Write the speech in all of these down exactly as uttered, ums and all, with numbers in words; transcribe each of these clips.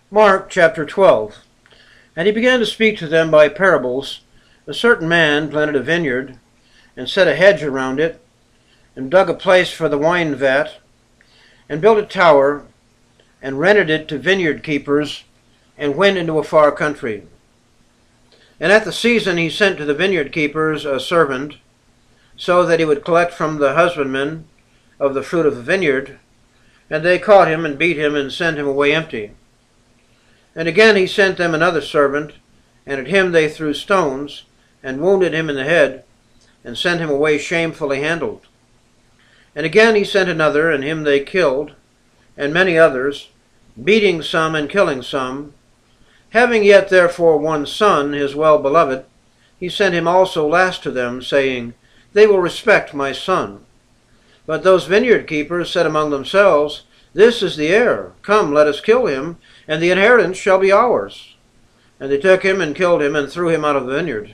Mark chapter twelve. And he began to speak to them by parables. A certain man planted a vineyard, and set a hedge around it, and dug a place for the wine vat, and built a tower, and rented it to vineyard keepers, and went into a far country. And at the season he sent to the vineyard keepers a servant, so that he would collect from the husbandmen of the fruit of the vineyard. And they caught him, and beat him, and sent him away empty. And again he sent them another servant, and at him they threw stones, and wounded him in the head, and sent him away shamefully handled. And again he sent another, and him they killed, and many others, beating some and killing some. Having yet therefore one son, his well-beloved, he sent him also last to them, saying, They will respect my son. But those vineyard keepers said among themselves, This is the heir. Come, let us kill him, and the inheritance shall be ours. And they took him and killed him, and threw him out of the vineyard.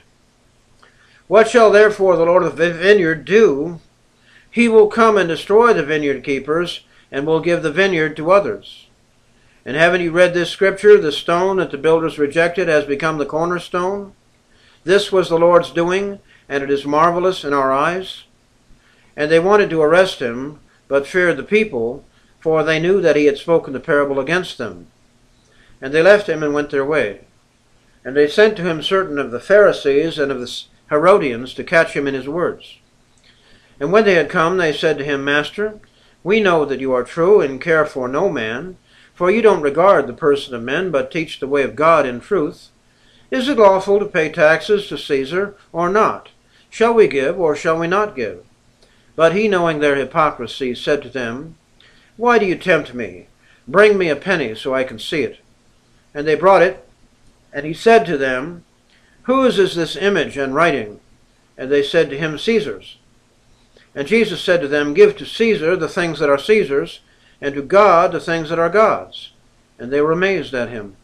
What shall therefore the Lord of the vineyard do? He will come and destroy the vineyard keepers, and will give the vineyard to others. And haven't you read this scripture? The stone that the builders rejected has become the cornerstone. This was the Lord's doing, and it is marvelous in our eyes. And they wanted to arrest him, but feared the people, for they knew that he had spoken the parable against them. And they left him and went their way. And they sent to him certain of the Pharisees and of the Herodians to catch him in his words. And when they had come, they said to him, Master, we know that you are true and care for no man, for you don't regard the person of men, but teach the way of God in truth. Is it lawful to pay taxes to Caesar or not? Shall we give or shall we not give? But he, knowing their hypocrisy, said to them, Why do you tempt me? Bring me a penny so I can see it. And they brought it, and he said to them, Whose is this image and writing? And they said to him, Caesar's. And Jesus said to them, Give to Caesar the things that are Caesar's, and to God the things that are God's. And they were amazed at him.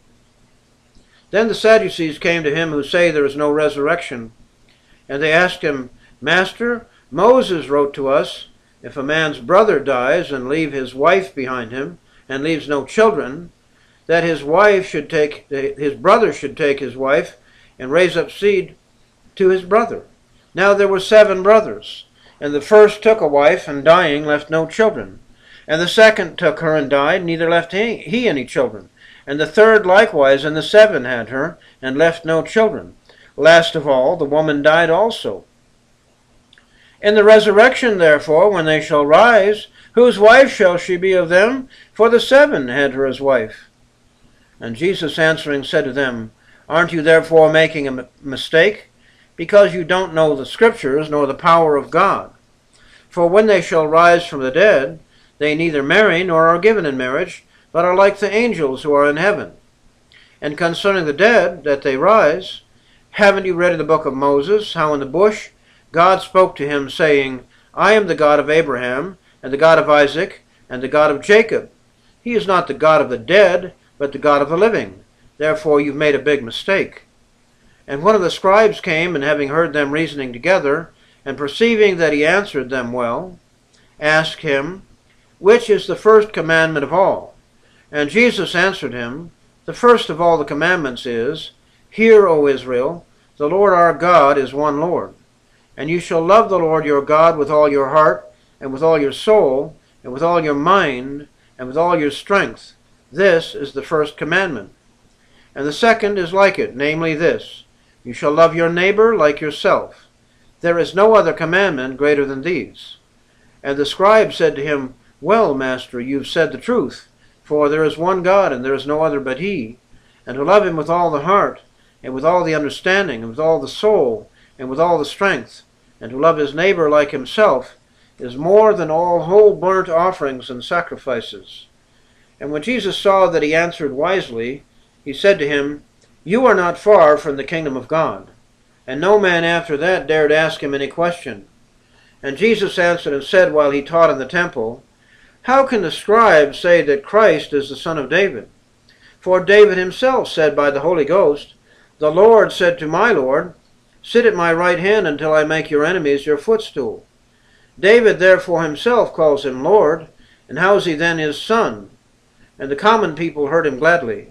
Then the Sadducees came to him who say there is no resurrection. And they asked him, Master, Moses wrote to us, if a man's brother dies and leave his wife behind him, and leaves no children, that his wife should take, his brother should take his wife and raise up seed to his brother. Now there were seven brothers, and the first took a wife, and dying left no children. And the second took her and died, neither left he, he any children. And the third likewise, and the seven had her, and left no children. Last of all, the woman died also. In the resurrection, therefore, when they shall rise, whose wife shall she be of them? For the seven had her as wife. And Jesus answering said to them, Aren't you therefore making a mistake? Because you don't know the Scriptures, nor the power of God. For when they shall rise from the dead, they neither marry nor are given in marriage, but are like the angels who are in heaven. And concerning the dead, that they rise, haven't you read in the book of Moses, how in the bush God spoke to him, saying, I am the God of Abraham, and the God of Isaac, and the God of Jacob. He is not the God of the dead, but the God of the living. Therefore you've made a big mistake. And one of the scribes came, and having heard them reasoning together, and perceiving that he answered them well, asked him, Which is the first commandment of all? And Jesus answered him, The first of all the commandments is, Hear, O Israel, the Lord our God is one Lord. And you shall love the Lord your God with all your heart, and with all your soul, and with all your mind, and with all your strength. This is the first commandment. And the second is like it, namely this, You shall love your neighbor like yourself. There is no other commandment greater than these. And the scribe said to him, Well, Master, you've said the truth, for there is one God, and there is no other but he. And to love him with all the heart, and with all the understanding, and with all the soul, and with all the strength, and to love his neighbor like himself, is more than all whole burnt offerings and sacrifices. And when Jesus saw that he answered wisely, he said to him, You are not far from the kingdom of God. And no man after that dared ask him any question. And Jesus answered and said while he taught in the temple, How can the scribes say that Christ is the son of David? For David himself said by the Holy Ghost, The Lord said to my Lord, Sit at my right hand until I make your enemies your footstool. David therefore himself calls him Lord, and how is he then his son? And the common people heard him gladly.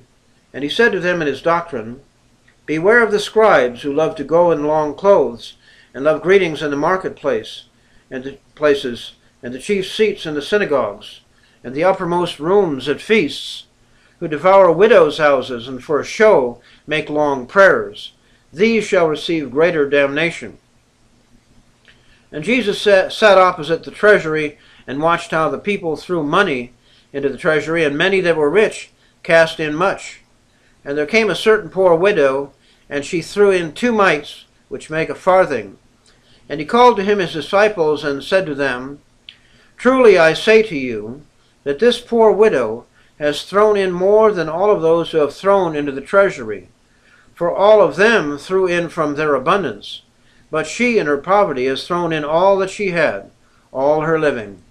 And he said to them in his doctrine, Beware of the scribes who love to go in long clothes, and love greetings in the marketplace, and the places, and the chief seats in the synagogues, and the uppermost rooms at feasts, who devour widows' houses, and for a show make long prayers. These shall receive greater damnation. And Jesus sat, sat opposite the treasury, and watched how the people threw money into the treasury, and many that were rich cast in much. And there came a certain poor widow, and she threw in two mites, which make a farthing. And he called to him his disciples, and said to them, Truly I say to you, that this poor widow has thrown in more than all of those who have thrown into the treasury. For all of them threw in from their abundance, but she in her poverty has thrown in all that she had, all her living.